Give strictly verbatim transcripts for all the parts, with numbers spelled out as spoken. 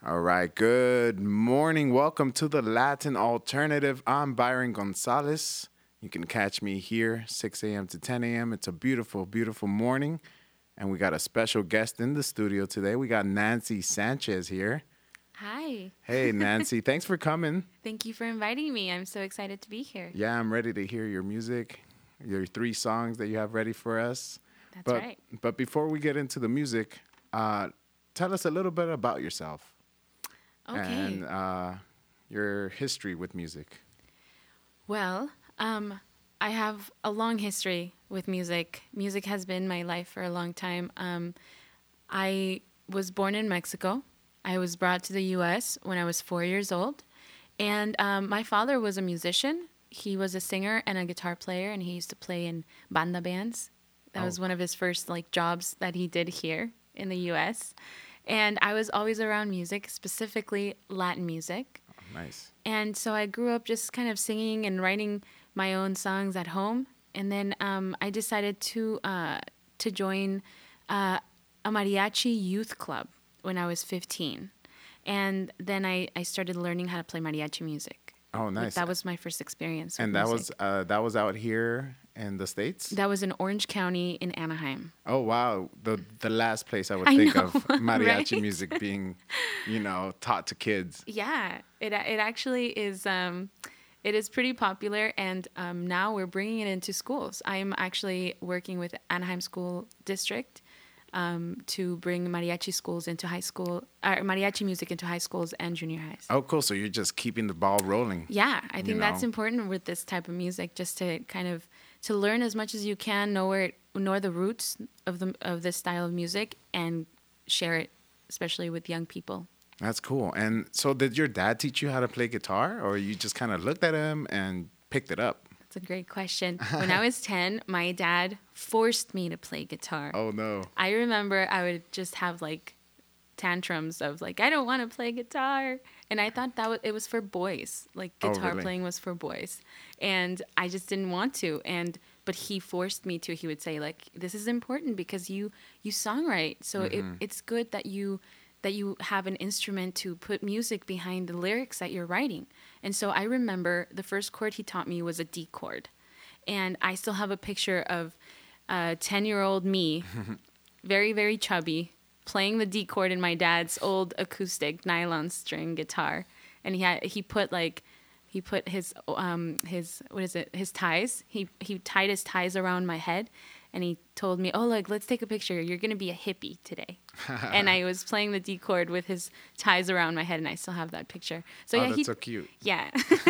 All right. Good morning. Welcome to the Latin Alternative. I'm Byron Gonzalez. You can catch me here six a.m. to ten a.m. It's a beautiful, beautiful morning. And we got a special guest in the studio today. We got Nancy Sanchez here. Hi. Hey, Nancy. Thanks for coming. Thank you for inviting me. I'm so excited to be here. Yeah, I'm ready to hear your music, your three songs that you have ready for us. That's but, right. But before we get into the music, uh, tell us a little bit about yourself. Okay. And uh, your history with music. Well, um, I have a long history with music. Music has been my life for a long time. Um, I was born in Mexico. I was brought to the U S when I was four years old. And um, my father was a musician. He was a singer and a guitar player, and he used to play in banda bands. That Oh. was one of his first like jobs that he did here in the U S And I was always around music, specifically Latin music. Oh, nice. And so I grew up just kind of singing and writing my own songs at home. And then um, I decided to uh, to join uh, a mariachi youth club when I was fifteen. And then I, I started learning how to play mariachi music. Oh, Like, nice. that was my first experience with and that music. was uh, that was out here in the States? That was in Orange County in Anaheim. Oh, wow. The the last place I would I think know, of mariachi right? music being, you know, taught to kids. Yeah, it it actually is. Um, it is pretty popular, and um, now we're bringing it into schools. I'm actually working with Anaheim School District um, to bring mariachi schools into high school, or mariachi music into high schools and junior highs. Oh, cool. So you're just keeping the ball rolling. Yeah, I think You that's know. important with this type of music, just to kind of to learn as much as you can, know where it, know the roots of the of this style of music, and share it, especially with young people. That's cool. And so did your dad teach you how to play guitar, or you just kind of looked at him and picked it up? That's a great question. When I was ten, my dad forced me to play guitar. Oh, no. I remember I would just have like tantrums of like, I don't want to play guitar. And I thought that was, it was for boys. Like Oh, guitar really? playing was for boys. And I just didn't want to. And but he forced me to. He would say like, this is important because you you songwrite. So it, it's good that you that you have an instrument to put music behind the lyrics that you're writing. And so I remember the first chord he taught me was a D chord. And I still have a picture of a ten-year-old me, very, very chubby, playing the D chord in my dad's old acoustic nylon string guitar. And he had he put like he put his um his what is it his ties he he tied his ties around my head, and he told me, oh, like, let's take a picture, you're gonna be a hippie today. And I was playing the D chord with his ties around my head, and I still have that picture. So Oh, yeah, that's he so cute. yeah.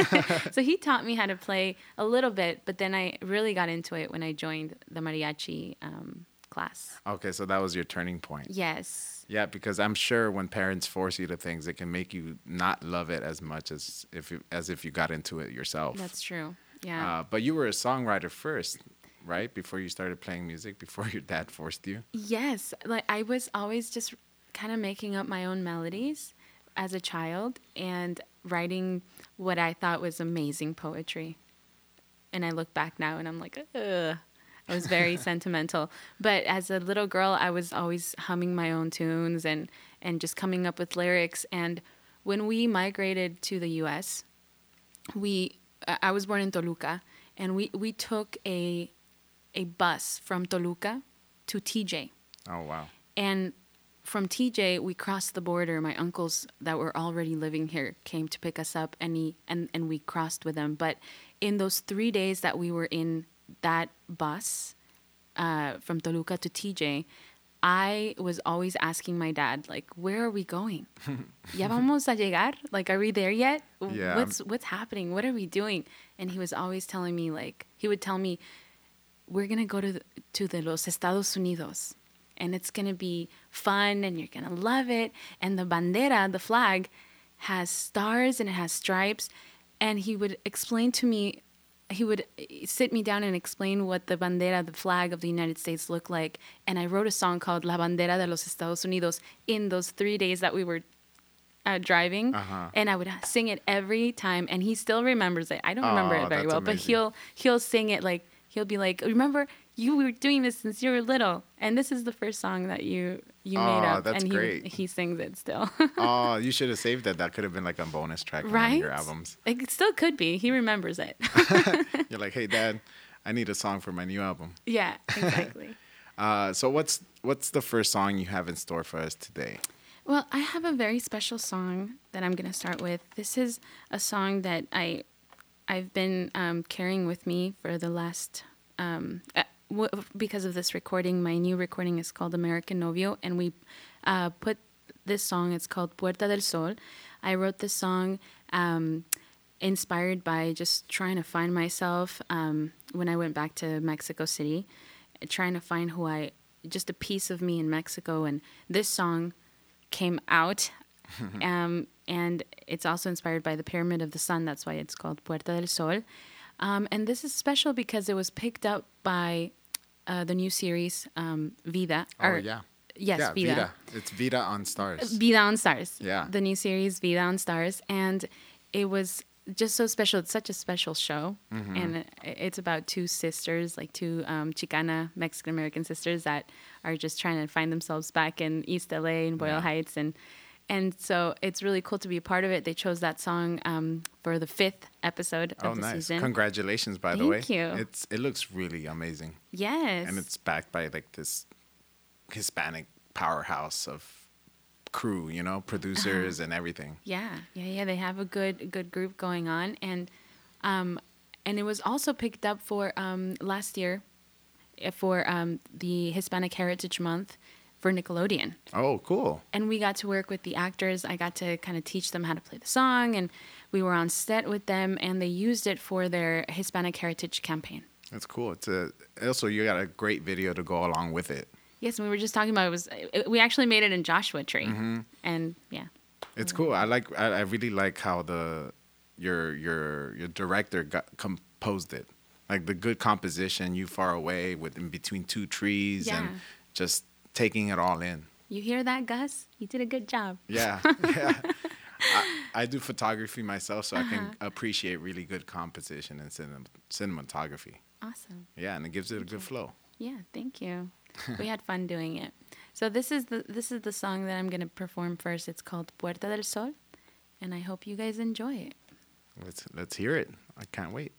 So he taught me how to play a little bit, but then I really got into it when I joined the mariachi um, class. Okay, so that was your turning point. Yes. Yeah, because I'm sure when parents force you to things, it can make you not love it as much as if you, as if you got into it yourself. That's true. Yeah. Uh, but you were a songwriter first, right? Before you started playing music, before your dad forced you. Yes. Like I was always just kind of making up my own melodies as a child and writing what I thought was amazing poetry. And I look back now and I'm like, ugh. I was very sentimental. But as a little girl, I was always humming my own tunes and, and just coming up with lyrics. And when we migrated to the U S, we I I was born in Toluca, and we, we took a a bus from Toluca to T J. Oh, wow. And from T J, we crossed the border. My uncles that were already living here came to pick us up, and he, and, and we crossed with them. But in those three days that we were in that bus uh, from Toluca to T J, I was always asking my dad, like, where are we going? ¿Ya vamos a llegar? Like, are we there yet? Yeah. What's what's happening? What are we doing? And he was always telling me, like, he would tell me, we're going to go to the, to the Los Estados Unidos, and it's going to be fun, and you're going to love it. And the bandera, the flag, has stars and it has stripes. And he would explain to me, he would sit me down and explain what the bandera, the flag of the United States looked like. And I wrote a song called La Bandera de los Estados Unidos in those three days that we were uh, driving. Uh-huh. And I would sing it every time. And he still remembers it. I don't remember Oh, it very that's well, but amazing. he'll he'll sing it like, he'll be like, remember, you were doing this since you were little, and this is the first song that you you Oh, made up, that's and he great. he sings it still. Oh, you should have saved that. That could have been like a bonus track on one of Right? your albums. It still could be. He remembers it. You're like, hey, Dad, I need a song for my new album. Yeah, exactly. Uh, so what's what's the first song you have in store for us today? Well, I have a very special song that I'm going to start with. This is a song that I I've been um, carrying with me for the last um, uh, w- because of this recording. My new recording is called American Novio, and we uh, put this song. It's called Puerta del Sol. I wrote this song um, inspired by just trying to find myself um, when I went back to Mexico City, trying to find who I, just a piece of me in Mexico. And this song came out, um, and it's also inspired by the Pyramid of the Sun. That's why it's called Puerta del Sol. Um, and this is special because it was picked up by uh, the new series um, Vida. Oh, or, yeah. Yes, yeah, Vida. Vida. It's Vida on Stars. Vida on Stars. Yeah. The new series Vida on Stars. And it was just so special. It's such a special show. Mm-hmm. And it- it's about two sisters, like two um, Chicana Mexican-American sisters that are just trying to find themselves back in East L A and Boyle Yeah. Heights. And and so it's really cool to be a part of it. They chose that song um, for the fifth episode of Oh, the nice. season. Congratulations, by the way. Thank you. It's It looks really amazing. Yes. And it's backed by like this Hispanic powerhouse of crew, you know, producers Uh-huh. and everything. Yeah, yeah, yeah. They have a good good group going on, and um, and it was also picked up for um last year, eh, for um the Hispanic Heritage Month for Nickelodeon, Oh, cool. and we got to work with the actors. I got to kind of teach them how to play the song, and we were on set with them, and they used it for their Hispanic Heritage campaign. That's cool. It's a also you got a great video to go along with it. Yes, and we were just talking about it was it, we actually made it in Joshua Tree, Mm-hmm. and yeah. It's cool. I like. I, I really like how the your your your director got composed it. Like the good composition. You far away with in between two trees Yeah. and just taking it all in. You hear that, Gus? You did a good job. Yeah, yeah. I, I do photography myself, so I Uh-huh. can appreciate really good composition and cinem- cinematography. Awesome. Yeah, and it gives it a good flow. Yeah, thank you. We had fun doing it. So this is the this is the song that I'm going to perform first. It's called Puerta del Sol, and I hope you guys enjoy it. Let's let's hear it. I can't wait.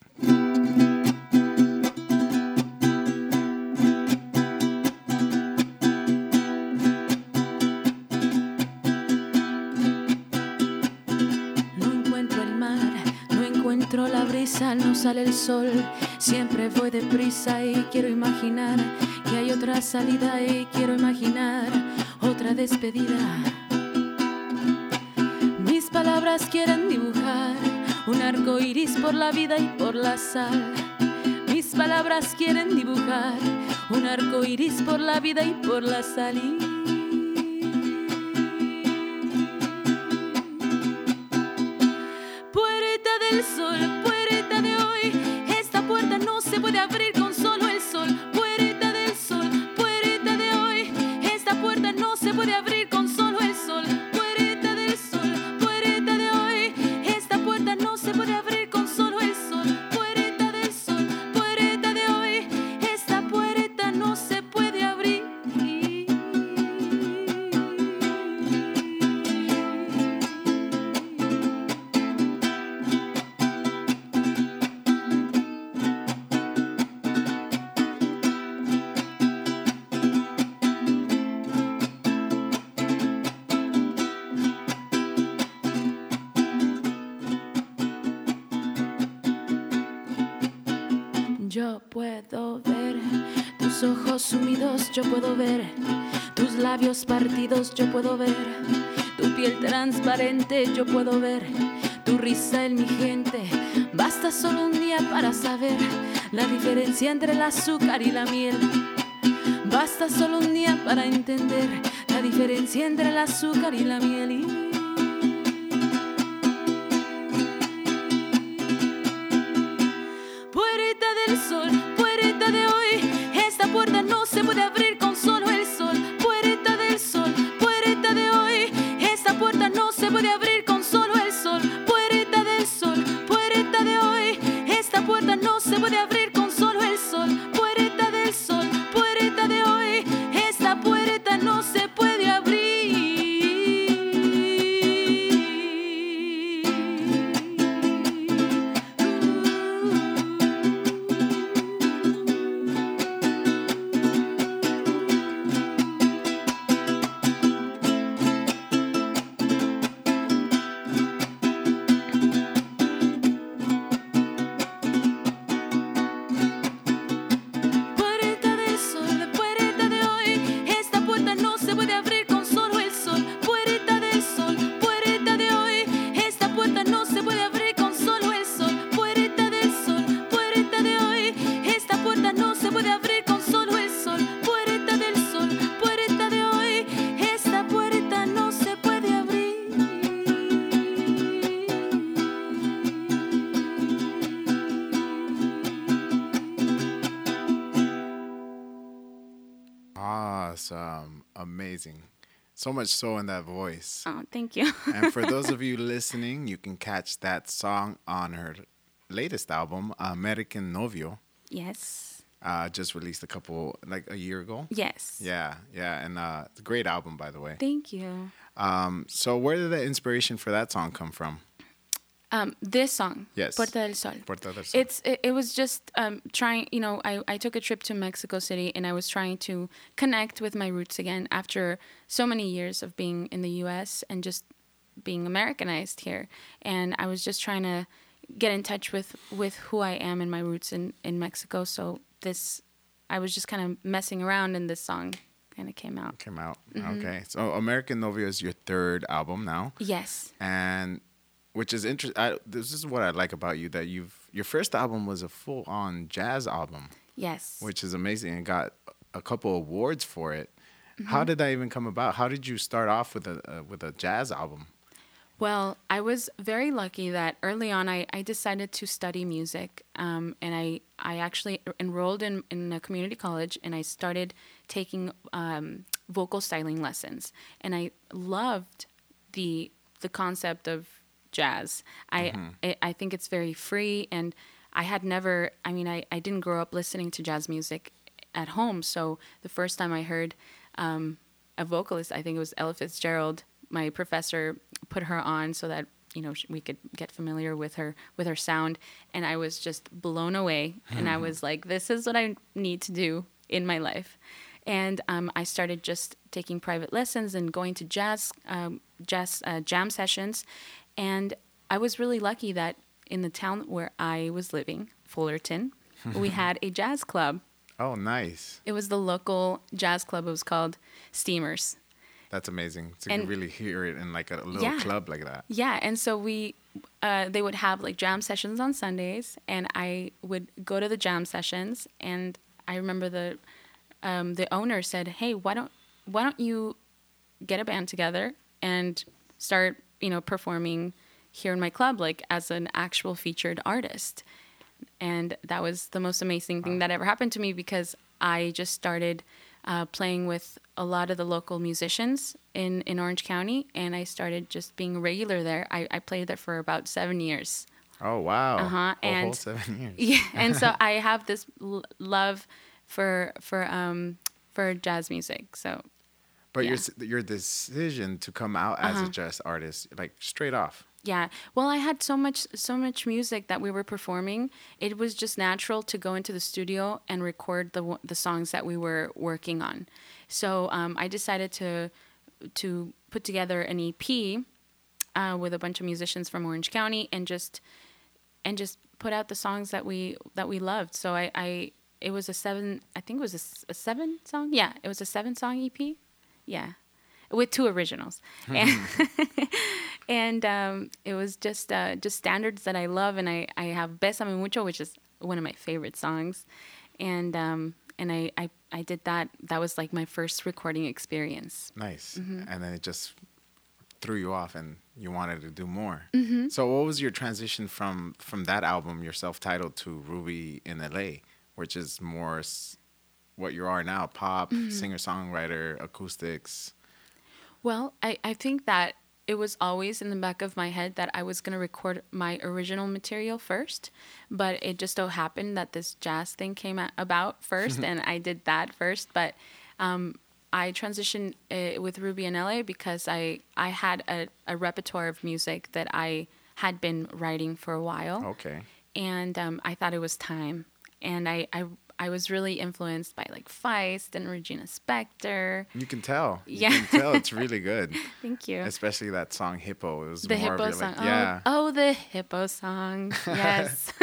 No encuentro el mar, no encuentro la brisa, no sale el sol. Siempre voy deprisa y quiero imaginar que hay otra salida y quiero imaginar otra despedida. Mis palabras quieren dibujar un arco iris por la vida y por la sal. Mis palabras quieren dibujar un arco iris por la vida y por la sal. Puerta del sol, puerta de hoy, esta puerta no se puede abrir con solo el sol. Puerta del sol, puerta de hoy, esta puerta no se puede abrir con solo el sol. Puerta del sol, puerta de hoy, esta puerta no se puede abrir con solo el sol. Puerta del sol, puerta de hoy, esta puerta no se puede abrir. Yo puedo ver tus ojos sumidos, yo puedo ver tus labios partidos, yo puedo ver tu piel transparente, yo puedo ver tu risa en mi gente. Basta solo un día para saber la diferencia entre el azúcar y la miel. Basta solo un día para entender la diferencia entre el azúcar y la miel. Puerta del sol, puerta de hoy, esta puerta no se puede abrir con solo el sol. Puerta del sol, puerta de hoy, esta puerta no se puede abrir con solo el sol. Puerta del sol, puerta de hoy, esta puerta no se puede abrir con solo el sol. Puerta del sol. That's um, amazing. So much soul in that voice. Oh, thank you. And for those of you listening, you can catch that song on her latest album, American Novio. Yes. Uh, just released a couple, like a year ago. Yes. Yeah, yeah. And uh, it's a great album, by the way. Thank you. Um, so where did the inspiration for that song come from? Um, this song, Yes. Puerta del Sol. Puerta del Sol. It's it, it was just um, trying. You know, I, I took a trip to Mexico City, and I was trying to connect with my roots again after so many years of being in the U S and just being Americanized here. And I was just trying to get in touch with, with who I am and my roots in, in Mexico. So this, I was just kind of messing around, and this song kind of came out. Came out. Mm-hmm. Okay. So American Novio is your third album now. Yes. And which is interesting. This is what I like about you, that you've your first album was a full on jazz album. Yes. Which is amazing, and got a couple awards for it. Mm-hmm. How did that even come about? How did you start off with a uh, with a jazz album? Well, I was very lucky that early on I, I decided to study music, um, and I, I actually enrolled in, in a community college, and I started taking um, vocal styling lessons, and I loved the the concept of jazz. I, mm-hmm. I I think it's very free, and I had never, I mean, I, I didn't grow up listening to jazz music at home, so the first time I heard um, a vocalist, I think it was Ella Fitzgerald, my professor put her on so that, you know, we could get familiar with her, with her sound, and I was just blown away, and I was like, this is what I need to do in my life. And um, I started just taking private lessons and going to jazz, um, jazz uh, jam sessions. And I was really lucky that in the town where I was living, Fullerton, we had a jazz club. Oh, nice. It was the local jazz club. It was called Steamers. That's amazing to and, really hear it in like a little yeah, club like that. Yeah, and so we, uh, they would have like jam sessions on Sundays, and I would go to the jam sessions. And I remember the um, the owner said, "Hey, why don't why don't you get a band together and start, you know, performing here in my club, like as an actual featured artist?" And that was the most amazing thing that ever happened to me, because I just started uh, playing with a lot of the local musicians in, in Orange County, and I started just being regular there. I, I played there for about seven years. Oh, wow. Uh-huh. A and, whole seven years. Yeah, and so I have this l- love for for um for jazz music. So, but yeah. your your decision to come out as uh-huh. a jazz artist, like straight off. Yeah. Well, I had so much so much music that we were performing. It was just natural to go into the studio and record the the songs that we were working on. So um, I decided to to put together an E P uh, with a bunch of musicians from Orange County, and just and just put out the songs that we that we loved. So I, I it was a seven I think it was a, a seven song yeah it was a seven song E P, yeah, with two originals. and and um, it was just uh, just standards that I love, and I, I have Bésame Mucho, which is one of my favorite songs, and um, and I, I I did that. That was like my first recording experience. Nice. Mm-hmm. And then it just threw you off, and you wanted to do more. Mm-hmm. So what was your transition from from that album, your self-titled, to Ruby in L A, which is more s- what you are now, pop, mm-hmm. singer-songwriter, acoustics? Well, I, I think that it was always in the back of my head that I was going to record my original material first, but it just so happened that this jazz thing came a- about first, and I did that first. But um, I transitioned uh, with Ruby in L A because I, I had a, a repertoire of music that I had been writing for a while. Okay. And um, I thought it was time. And I, I I was really influenced by like Feist and Regina Spektor. You can tell. You Yeah. can tell it's really good. Thank you. Especially that song Hippo. It was The more Hippo of your, song. like, yeah. Oh, oh, the Hippo song. Yes.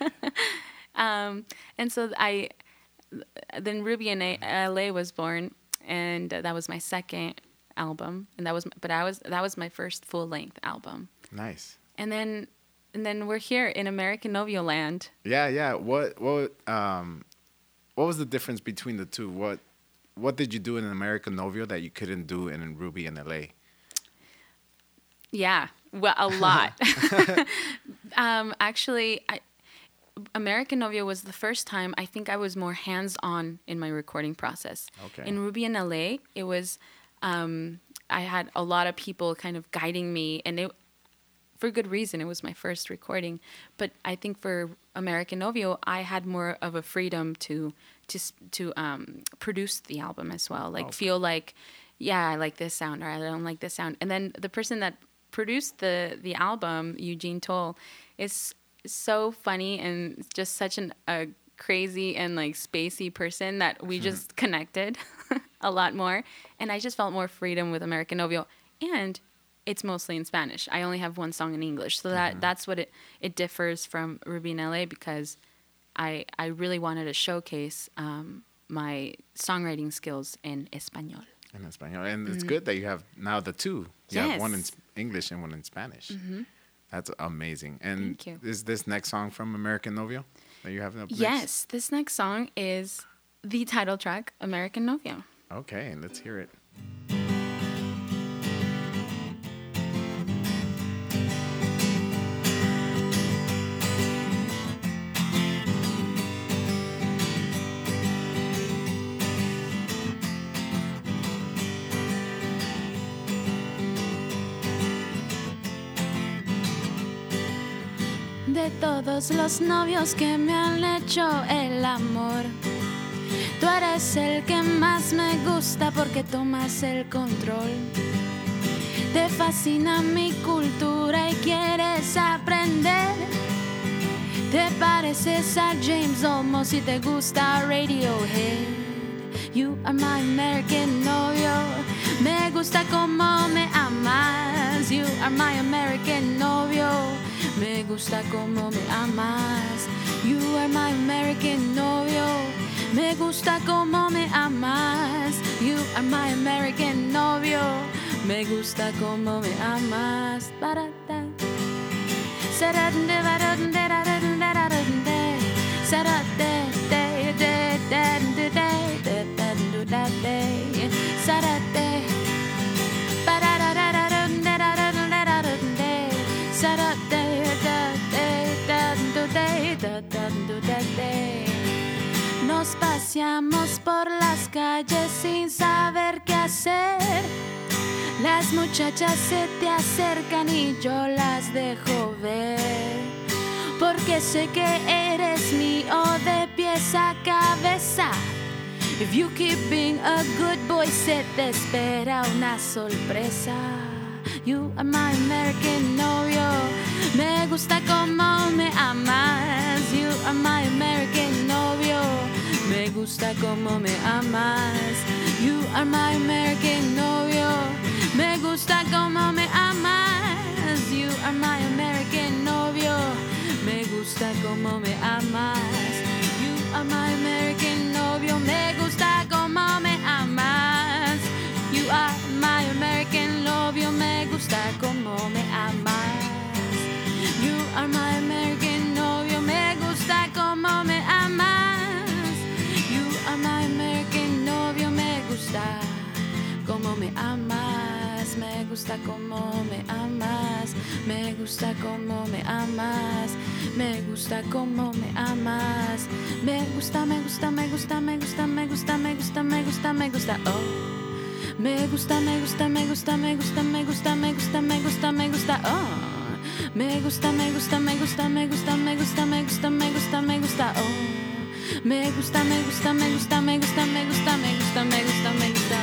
um, and so I, then Ruby in L A was born, and that was my second album, and that was, but I was that was my first full length album. Nice. And then, and then we're here in American Novio land. Yeah, yeah. What what um what was the difference between the two? What what did you do in American Novio that you couldn't do in Ruby in L A? Yeah, well, a lot. um, actually, I, American Novio was the first time I think I was more hands-on in my recording process. Okay. In Ruby in L A, it was, um, I had a lot of people kind of guiding me, and it, for good reason, it was my first recording. But I think for American Novio, I had more of a freedom to to to um, produce the album as well. Like Okay. feel like, yeah, I like this sound or I don't like this sound. And then the person that produced the the album, Eugene Toll, is so funny and just such an a crazy and like spacey person that we just connected a lot more. And I just felt more freedom with American Novio. And it's mostly in Spanish. I only have one song in English. So that, mm-hmm. that's what it, it differs from Ruby in L A, because I I really wanted to showcase um, my songwriting skills in Espanol. In Espanol. And it's Mm-hmm. good that you have now the two. You have Yes. one in S- English and one in Spanish. Mm-hmm. That's amazing. And Thank you. is this next song from American Novio that you have up next? Yes, this next song is the title track, American Novio. Okay, let's hear it. De todos los novios que me han hecho el amor, tú eres el que más me gusta porque tomas el control. Te fascina mi cultura y quieres aprender. Te pareces a James Olmos y te gusta Radiohead. You are my American novio. Me gusta como me amas. You are my American novio. Me gusta como me amas. You are my American novio. Me gusta como me amas. You are my American novio. Me gusta como me amas. Barata. Sarande, barande, barande, barande. Sarate, de, de, de, de, de, de, de, de, de. Sarate. Bararararande, barande, barande. Sarate. Nos paseamos por las calles sin saber qué hacer. Las muchachas se te acercan y yo las dejo ver, porque sé que eres mío de pies a cabeza. If you keep being a good boy, se te espera una sorpresa. You are my American novio. Me gusta como me amas. You are my American novio. Me gusta como me amas. You are my American novio. Me gusta como me amas. You are my American novio. Me gusta como me amas. You are my American novio. Me gusta como me amas. You are my American novio. Me gusta como me amas. You are my American novio. Me gusta como me amas. You are my American novio. Me gusta como me amas. Me gusta como me amas. Me gusta como me amas. Me gusta como me amas. Me gusta, me gusta, me gusta, me gusta, me gusta, me gusta, me gusta, me gusta. Oh. Me gusta, me gusta, me gusta, me gusta, me gusta, me gusta, me gusta, me gusta. Oh. Me gusta, me gusta, me gusta, me gusta, me gusta, me gusta, me gusta, me gusta. Oh. Me gusta, me gusta, me gusta, me gusta, me gusta, me gusta, me gusta, me gusta.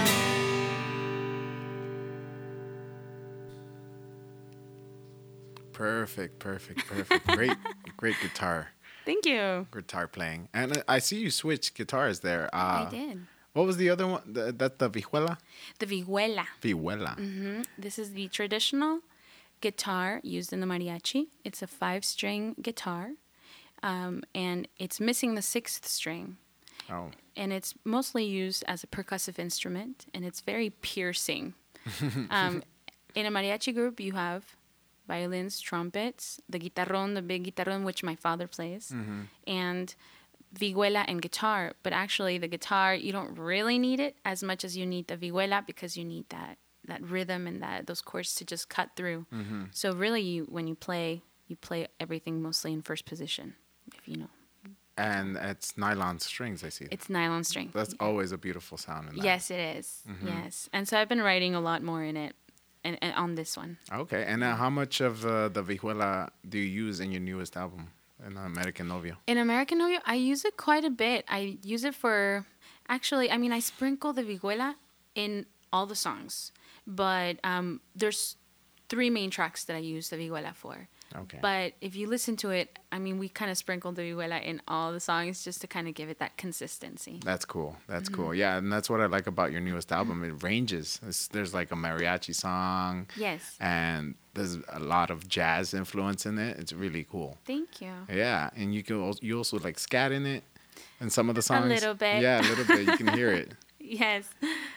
Perfect, perfect, perfect. Great, great guitar. Thank you. Guitar playing. And uh, I see you switch guitars there. Uh, I did. What was the other one? The, that's the vihuela? The vihuela. Vihuela. Mm-hmm. This is the traditional guitar used in the mariachi. It's a five-string guitar, um, and it's missing the sixth string. Oh. And it's mostly used as a percussive instrument, and it's very piercing. um, in a mariachi group, you have violins, trumpets, the guitarrón, the big guitarrón, which my father plays, mm-hmm. and vihuela and guitar. But actually, the guitar, you don't really need it as much as you need the vihuela, because you need that that rhythm and that those chords to just cut through. Mm-hmm. So really, you, when you play, you play everything mostly in first position. if you know. And it's nylon strings, I see. It's nylon string. That's yeah. always a beautiful sound in that. Yes, it is. Mm-hmm. Yes. And so I've been writing a lot more in it and, and on this one. Okay. And uh, how much of uh, the vihuela do you use in your newest album, in American Novio? In American Novio, I use it quite a bit. I use it for, actually, I mean, I sprinkle the vihuela in all the songs. But um, there's three main tracks that I use the vihuela for. Okay. But if you listen to it, I mean, we kind of sprinkled the vihuela in all the songs just to kind of give it that consistency. That's cool. That's mm-hmm. cool. Yeah, and that's what I like about your newest album. It ranges. It's, there's like a mariachi song. Yes. And there's a lot of jazz influence in it. It's really cool. Thank you. Yeah, and you can also, you also like scat in it, in some of the songs. A little bit. Yeah, a little bit. You can hear it. Yes.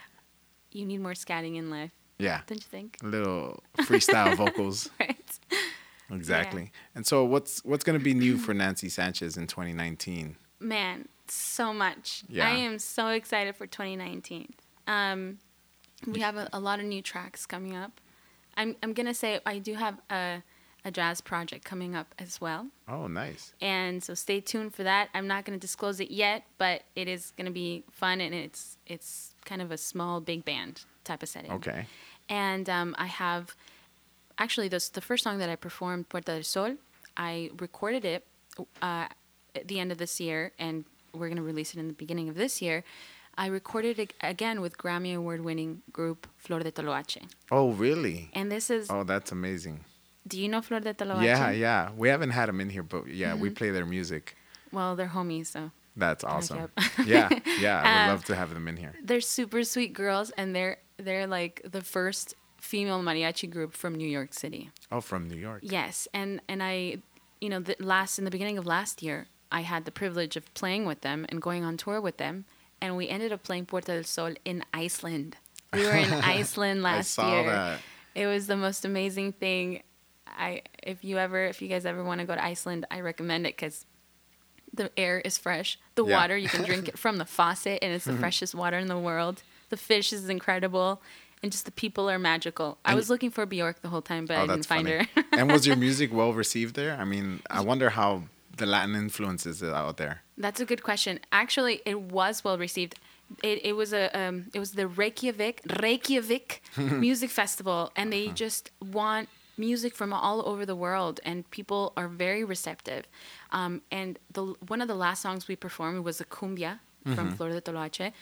You need more scatting in life. Yeah. Don't you think? A little freestyle vocals. Right. Exactly. Yeah. And so what's what's going to be new for Nancy Sanchez in twenty nineteen? Man, so much. Yeah. I am so excited for twenty nineteen. Um, we have a, a lot of new tracks coming up. I'm I'm going to say I do have a, a jazz project coming up as well. Oh, nice. And so stay tuned for that. I'm not going to disclose it yet, but it is going to be fun, and it's it's kind of a small big band type of setting. Okay. And um, I have... Actually, this, the first song that I performed, Puerta del Sol, I recorded it uh, at the end of this year, and we're going to release it in the beginning of this year. I recorded it again with Grammy Award-winning group Flor de Toloache. Oh, really? And this is... Oh, that's amazing. Do you know Flor de Toloache? Yeah, yeah. We haven't had them in here, but yeah, mm-hmm. we play their music. Well, they're homies, so... That's awesome. yeah, yeah. I would um, love to have them in here. They're super sweet girls, and they're they're like the first... female mariachi group from New York City. Oh, from New York. Yes, and and I, you know, the last in the beginning of last year, I had the privilege of playing with them and going on tour with them, and we ended up playing Puerta del Sol in Iceland. We were in Iceland last I saw year. That. It was the most amazing thing. I if you ever if you guys ever want to go to Iceland, I recommend it because the air is fresh. The yeah. water, you can drink it from the faucet, and it's the freshest water in the world. The fish is incredible. And just the people are magical. I was looking for Bjork the whole time, but oh, I didn't find funny. her. And was your music well received there? I mean, I wonder how the Latin influences are out there. That's a good question. Actually, it was well received. It it was a um, it was the Reykjavik Reykjavik Music Festival, and they just want music from all over the world, and people are very receptive. Um, and the one of the last songs we performed was a cumbia mm-hmm. from Flor de Toloache,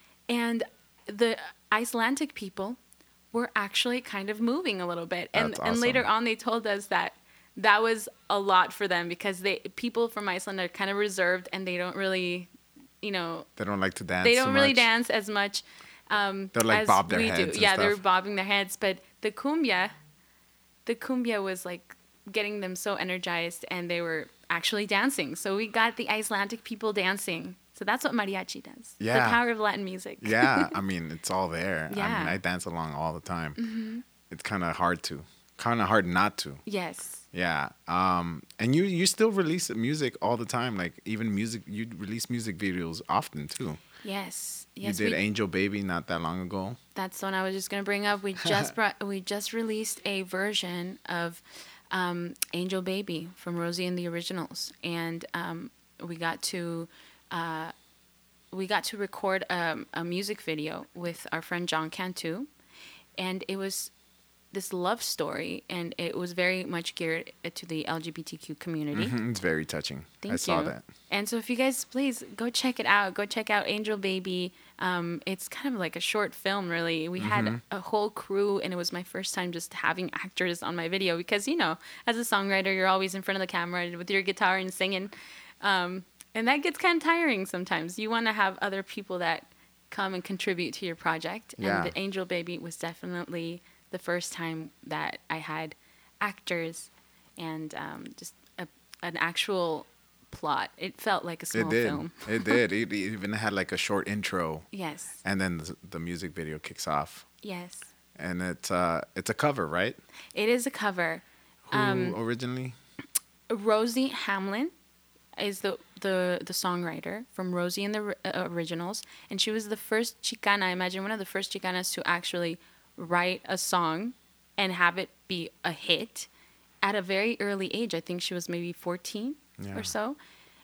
and the Icelandic people were actually kind of moving a little bit. And awesome. And later on they told us that that was a lot for them because they people from Iceland are kind of reserved and they don't really, you know... They don't like to dance They don't so really much. dance as much um, They're like as bob their we heads do. and Yeah, stuff. they're bobbing their heads. But the cumbia, the cumbia was like getting them so energized and they were actually dancing. So we got the Icelandic people dancing. So that's what mariachi does. Yeah. The power of Latin music. Yeah, I mean, it's all there. Yeah. I mean, I dance along all the time. Mm-hmm. It's kind of hard to. Kind of hard not to. Yes. Yeah. Um, and you, you still release music all the time. Like, even music, you release music videos often, too. Yes. Yes. You did we, Angel Baby not that long ago. That's the one I was just going to bring up. We just brought, we just released a version of um, Angel Baby from Rosie and the Originals. And um, we got to... Uh, we got to record um, a music video with our friend John Cantu, and it was this love story, and it was very much geared to the L G B T Q community. Mm-hmm. It's very touching. Thank I you. saw that. And so if you guys, please, go check it out. Go check out Angel Baby. Um, it's kind of like a short film, really. We mm-hmm. had a whole crew, and it was my first time just having actors on my video because, you know, as a songwriter, you're always in front of the camera with your guitar and singing. Um, And that gets kind of tiring sometimes. You want to have other people that come and contribute to your project. Yeah. And the Angel Baby was definitely the first time that I had actors and um, just a, an actual plot. It felt like a small it did. film. It did. It even had like a short intro. Yes. And then the, the music video kicks off. Yes. And it's uh it's a cover, right? It is a cover. Who um, originally? Rosie Hamlin is the, the the songwriter from Rosie and the uh, Originals, and she was the first Chicana, I imagine one of the first Chicanas to actually write a song and have it be a hit at a very early age. I think she was maybe fourteen yeah. or so.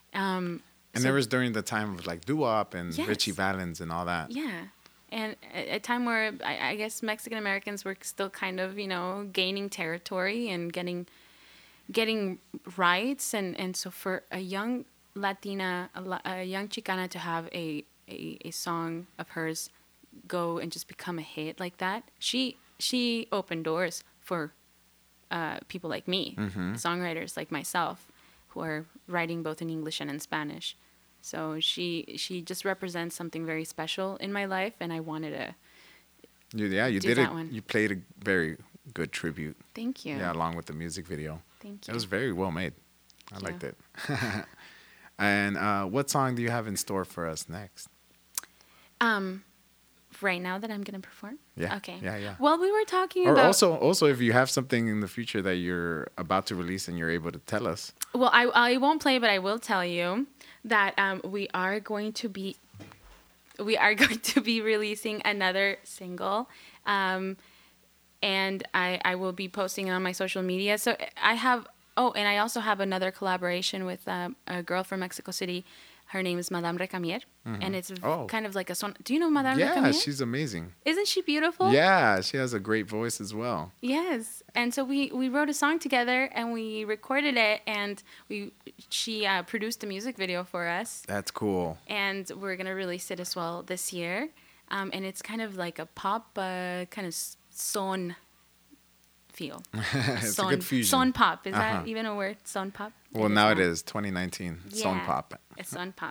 Um, And so- there was during the time of like doo-wop and Yes. Richie Valens and all that. Yeah. And a, a time where I, I guess Mexican Americans were still kind of, you know, gaining territory and getting getting rights. And, and so for a young Latina, a, la- a young Chicana to have a, a, a song of hers go and just become a hit like that, she she opened doors for uh, people like me, Mm-hmm. songwriters like myself, who are writing both in English and in Spanish. So she she just represents something very special in my life, and I wanted to You, yeah, you do did that it. one. You played a very good tribute. thank you. Yeah, along with the music video. Thank It you. was very well made. I Thank liked you. it. And uh, what song do you have in store for us next? Um, right now that I'm gonna perform. Yeah. Okay. Yeah, yeah. Well, we were talking Or about. also, also if you have something in the future that you're about to release and you're able to tell us. Well, I I won't play, but I will tell you that um we are going to be we are going to be releasing another single. Um, and I I will be posting it on my social media. So I have. Oh, and I also have another collaboration with um, a girl from Mexico City. Her name is Madame Recamier, and it's Oh. kind of like a son. Do you know Madame Yeah, Recamier? she's amazing. Isn't she beautiful? Yeah, she has a great voice as well. Yes, and so we, we wrote a song together and we recorded it, and we she uh, produced the music video for us, That's cool. and we're gonna release it as well this year. Um, and it's kind of like a pop, uh, kind of s- son feel. It's son, a good fusion. Son pop is Uh-huh. that even a word? Son pop. Well, is now it now. is twenty nineteen. Song Yeah, pop. It's son pop.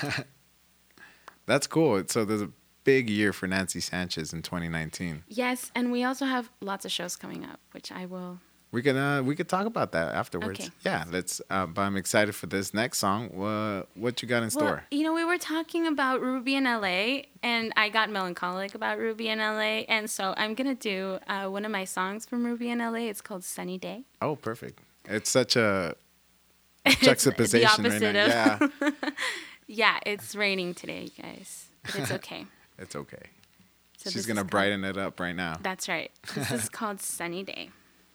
That's cool. So there's a big year for Nancy Sanchez in twenty nineteen. Yes, and we also have lots of shows coming up, which I will. We can uh, we could talk about that afterwards. Okay. Yeah, let's. Uh, but I'm excited for this next song. What what you got in store? Well, you know, we were talking about Ruby in L A, and I got melancholic about Ruby in L A, and so I'm gonna do uh, one of my songs from Ruby in L A. It's called "Sunny Day." Oh, perfect. It's such a It's juxtaposition the right opposite now. of. Yeah, Yeah, it's raining today, you guys, but it's okay. it's okay. So She's this gonna is called- brighten it up right now. That's right. This is called "Sunny Day."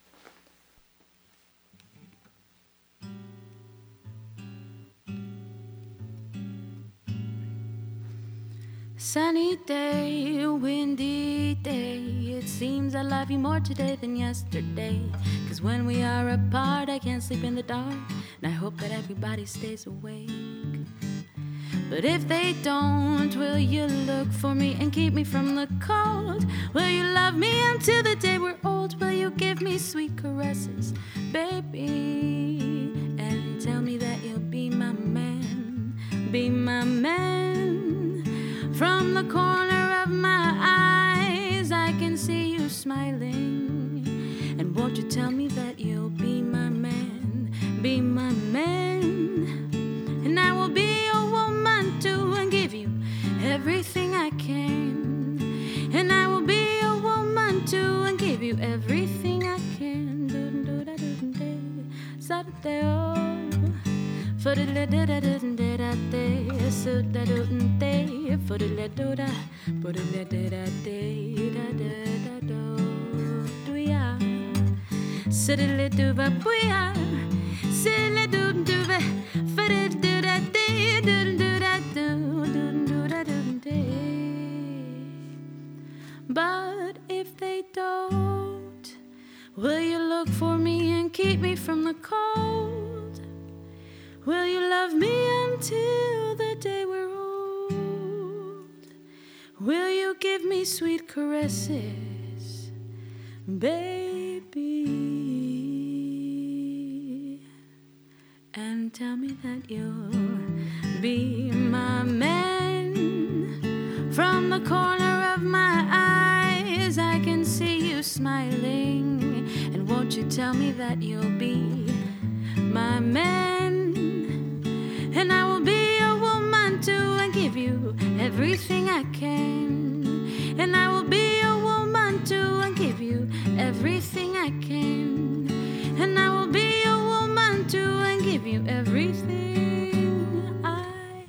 Sunny day, windy day. It seems I love you more today than yesterday. Cause when we are apart, I can't sleep in the dark. And I hope that everybody stays awake. But if they don't, will you look for me and keep me from the cold? Will you love me until the day we're old? Will you give me sweet caresses, baby? And tell me that you'll be my man, be my man. From the corner of my eyes, I can see you smiling. And won't you tell me that you'll be my man, be my man? And I will be your woman too and give you everything I can. And I will be your woman too and give you everything I can. Saturday, oh. For the da da da da da da da, so da da da, for the da da da, for the da da da da da da da do ya, so the da do ba booya, so the do do ba, for the da da da do do da do do do da do da. But if they don't, will you look for me and keep me from the cold? Will you love me until the day we're old? Will you give me sweet caresses, baby? And tell me that you'll be my man. From the corner of my eyes, I can see you smiling. And won't you tell me that you'll be my man? And I will be your woman too and give you everything I can. And I will be your woman too and give you everything I can. And I will be your woman too and give you everything I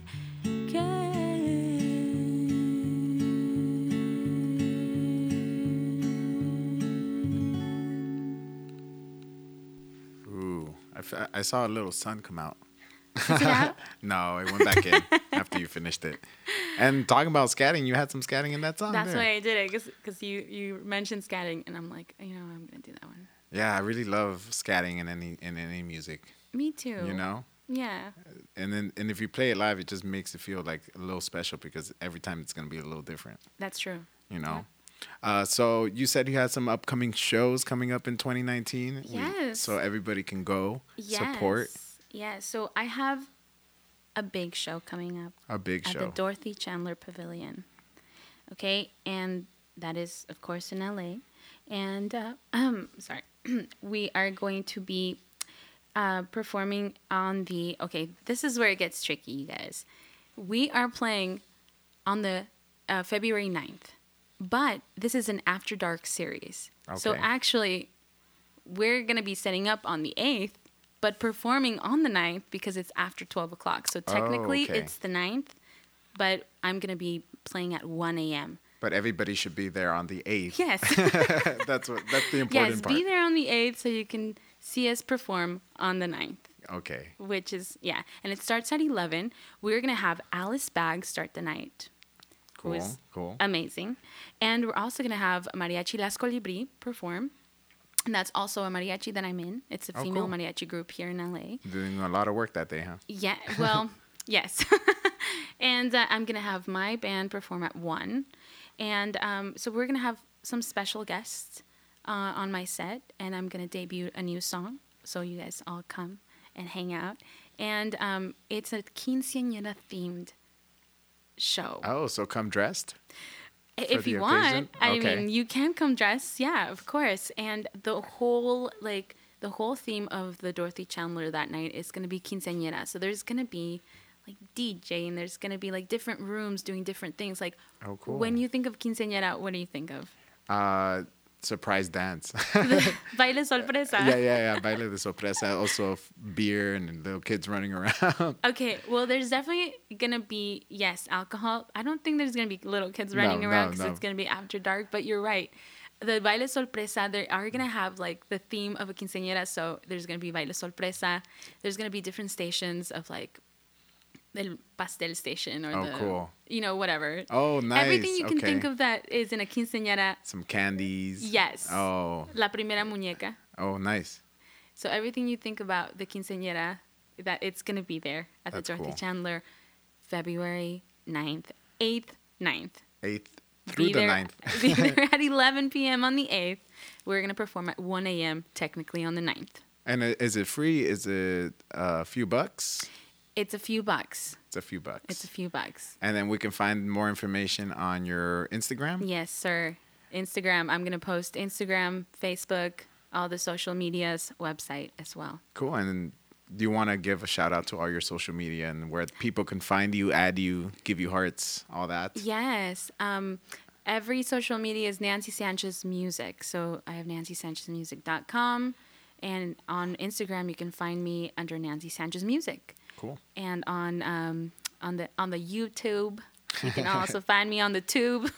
can. Ooh, I, f- I saw a little sun come out. Is it out? No, it went back in after you finished it. And talking about scatting, you had some scatting in that song. That's there. why I did it, because you, you mentioned scatting, and I'm like, you know, I'm going to do that one. Yeah, I really love scatting in any in any music. Me too. You know? Yeah. And then and if you play it live, it just makes it feel like a little special because every time it's going to be a little different. That's true. You know? Yeah. Uh, so you said you had some upcoming shows coming up in twenty nineteen. Yes. We, so everybody can go yes. support. Yeah. So I have a big show coming up. A big at show. At the Dorothy Chandler Pavilion. Okay? And that is, of course, in L A. And, uh, um, sorry. We are going to be uh, performing on the... Okay, this is where it gets tricky, you guys. We are playing on the uh, February ninth. But this is an After Dark series. Okay. So actually, we're going to be setting up on the eighth, but performing on the ninth because it's after twelve o'clock. So technically, oh, okay. it's the ninth, but I'm going to be playing at one a.m. But everybody should be there on the eighth. Yes. that's what. That's the important yes, part. Yes, be there on the eighth so you can see us perform on the ninth. Okay. Which is, yeah. And it starts at eleven. We're going to have Alice Baggs start the night. Cool, was cool. Amazing. And we're also going to have Mariachi Las Colibri perform. And that's also a mariachi that I'm in. It's a oh, female cool. mariachi group here in L A. Doing a lot of work that day, huh? Yeah, well, yes. And uh, I'm going to have my band perform at one. And um, so we're going to have some special guests uh, on my set. And I'm going to debut a new song. So you guys all come and hang out. And um, it's a quinceañera themed show. Oh, so come dressed? If you want. I okay. mean, you can come dressed. Yeah, of course. And the whole, like, the whole theme of the Dorothy Chandler that night is going to be quinceañera. So there's going to be, like, D J, and there's going to be, like, different rooms doing different things. Like, oh, cool. When you think of quinceañera, what do you think of? Uh... Surprise dance. Baile sorpresa. Yeah, yeah, yeah. Baile de sorpresa. Also beer and little kids running around. Okay, well, there's definitely going to be, yes, alcohol. I don't think there's going to be little kids running no, around because no, no. it's going to be after dark, but you're right. The baile sorpresa, they are going to have, like, the theme of a quinceañera. So there's going to be baile sorpresa. There's going to be different stations of, like, the pastel station or oh, the, cool. you know, whatever. Oh, nice. Everything you can okay. think of that is in a quinceañera. Some candies. Yes. Oh. La primera muñeca. Oh, nice. So everything you think about the quinceañera, that it's going to be there at That's the Dorothy cool. Chandler, February ninth, eighth, ninth. eighth through be the there, ninth. Be there at eleven p.m. on the eighth. We're going to perform at one a.m. technically on the ninth. And is it free? Is it a few bucks? It's a few bucks. It's a few bucks. It's a few bucks. And then we can find more information on your Instagram? Yes, sir. Instagram. I'm going to post Instagram, Facebook, all the social medias, website as well. Cool. And then do you want to give a shout out to all your social media and where people can find you, add you, give you hearts, all that? Yes. Um, every social media is Nancy Sanchez Music. So I have nancy sanchez music dot com. And on Instagram, you can find me under Nancy Sanchez Music. Cool. And on um, on the on the YouTube, you can also find me on the tube.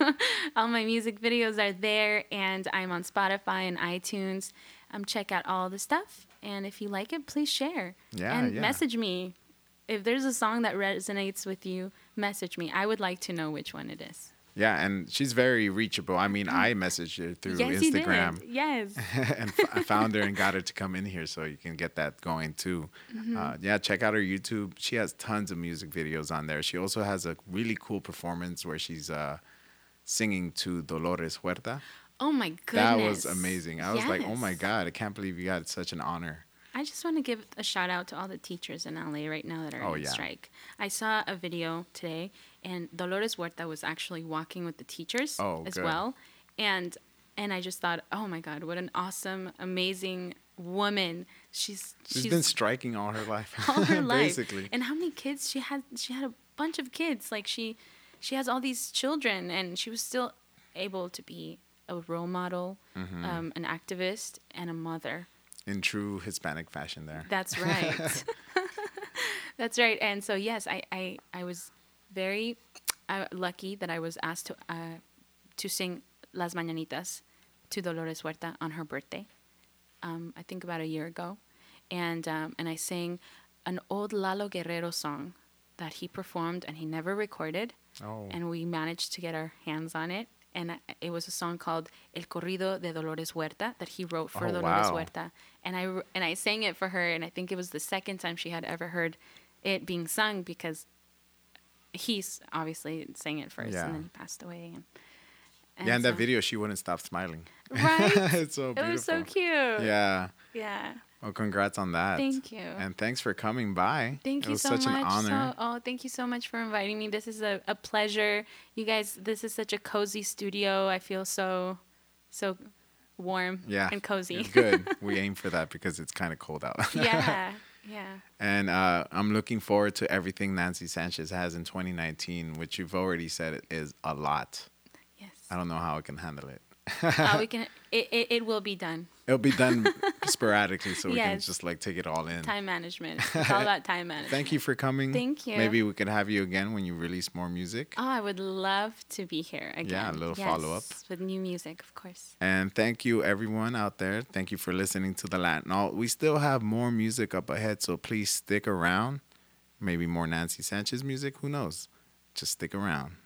All my music videos are there, and I'm on Spotify and iTunes. Um, check out all the stuff, and if you like it, please share. Yeah, and yeah. message me if there's a song that resonates with you. Message me. I would like to know which one it is. Yeah, and she's very reachable. I mean, I messaged her through yes, Instagram. You did. Yes. and f- I found her and got her to come in here so you can get that going too. Mm-hmm. Uh, yeah, check out her YouTube. She has tons of music videos on there. She also has a really cool performance where she's uh, singing to Dolores Huerta. Oh, my goodness. That was amazing. I was yes. like, oh, my God, I can't believe you got such an honor. I just want to give a shout out to all the teachers in L A right now that are oh, on yeah. strike. I saw a video today, and Dolores Huerta was actually walking with the teachers oh, as good. well. And and I just thought, oh my God, what an awesome, amazing woman. She's she's, she's been striking all her life. all her life. Basically. And how many kids she had? She had a bunch of kids. Like she she has all these children, and she was still able to be a role model, mm-hmm. um, an activist, and a mother. In true Hispanic fashion there. That's right. That's right. And so, yes, I, I, I was very uh, lucky that I was asked to uh, to sing Las Mañanitas to Dolores Huerta on her birthday, um, I think about a year ago. And um, and I sang an old Lalo Guerrero song that he performed and he never recorded. Oh. And we managed to get our hands on it. And I- it was a song called El Corrido de Dolores Huerta that he wrote for Oh, Dolores wow. Huerta. And I, r- and I sang it for her, and I think it was the second time she had ever heard it being sung because he's obviously sang it first, Yeah. and then he passed away. And, and Yeah, in that so- video, she wouldn't stop smiling. Right? It's so It beautiful. was so cute. Yeah. Yeah. Well, congrats on that. Thank you. And thanks for coming by. Thank it you was so such much. an honor. So, oh, thank you so much for inviting me. This is a, a pleasure. You guys, this is such a cozy studio. I feel so, so warm Yeah. and cozy. It's good. We aim for that because it's kind of cold out. Yeah. Yeah. And uh, I'm looking forward to everything Nancy Sanchez has in twenty nineteen, which you've already said it is a lot. Yes. I don't know how I can handle it. uh, we can. It, it, it will be done. It'll be done sporadically, so we can Yes. just like take it all in. Time management. It's all about time management. Thank you for coming. Thank you. Maybe we could have you again when you release more music. Oh, I would love to be here again. Yeah, a little Yes, follow-up. with new music, of course. And thank you, everyone out there. Thank you for listening to the Latin Alt. We still have more music up ahead, so please stick around. Maybe more Nancy Sanchez music. Who knows? Just stick around.